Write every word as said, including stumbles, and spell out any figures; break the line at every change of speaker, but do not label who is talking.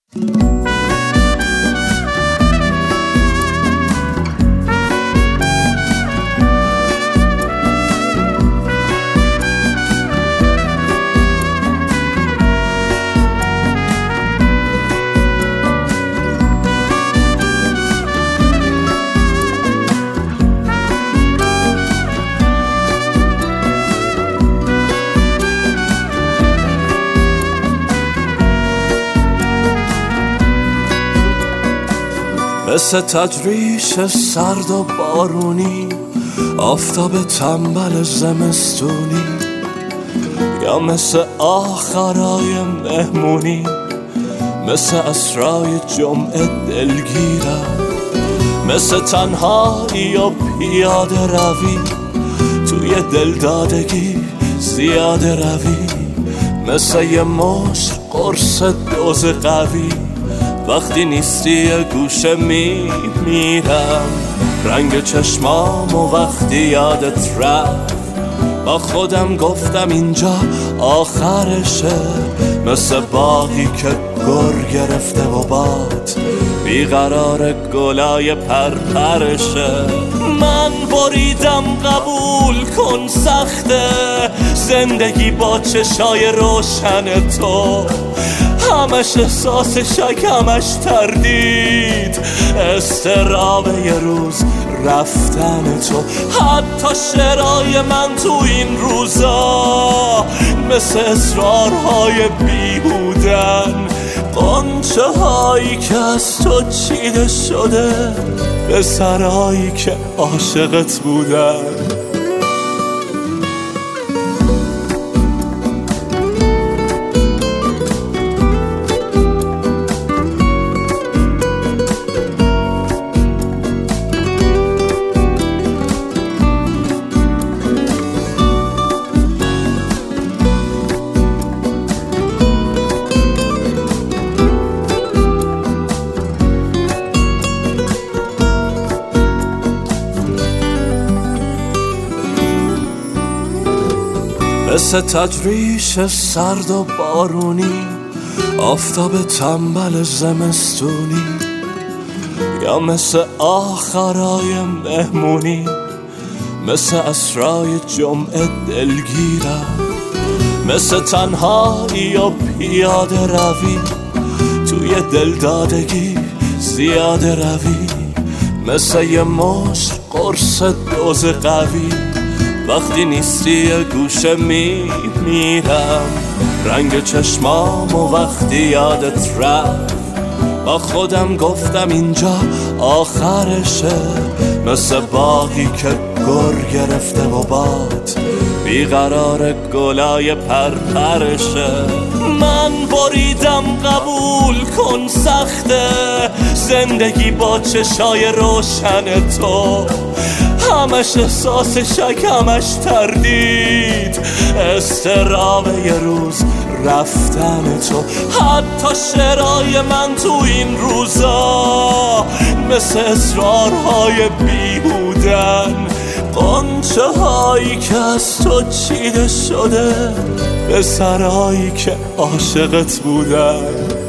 مثل تجریش سرد و بارونی، آفتاب تنبل زمستونی، یا مثل آخرای مهمونی، مثل اسرای جمعه دلگیرم، مثل تنهایی و پیاده روی توی دلدادگی زیاده روی، مثل یه مشت قرص دوز قوی وقتی نیستی یه گوشه می میرم. رنگ چشمام و وقتی یادت رفت با خودم گفتم اینجا آخرشه، مثل باقی که گر گرفته و باد بیقرار گلای پرپرشه. من بریدم قبول کن سخته زندگی با چشای روشن تو، همش احساس شک همش تردید، استراب یه روز رفتن تو. حتی شعرهای من تو این روزا مثل اصرارهای بیهودن، قنچه هایی که از تو چیده شده به سرهایی که عاشقت بودن. مثل تجریش سرد و بارونی، آفتاب تنبل زمستونی، یا مثل آخرای مهمونی، مثل اسرای جمعه دلگیرم، مثل تنهایی و پیاده روی توی دلدادگی زیاده روی، مثل یه مشت قرص دوز قوی وقتی نیستی یه گوشه می میرم. رنگ چشمام و وقتی یادت رفت با خودم گفتم اینجا آخرشه، مثل باقی که گر گرفته و باد بیقرار گلای پرپرشه. من بریدم قبول کن سخته زندگی با چشای روشن تو، همش احساس شک همش تردید، استراب یه روز رفتن تو. حتی شعرهای من تو این روزا مثل اصرارهای بیهودن، قنچه هایی که از تو چیده شده به سرهایی که عاشقت بودن.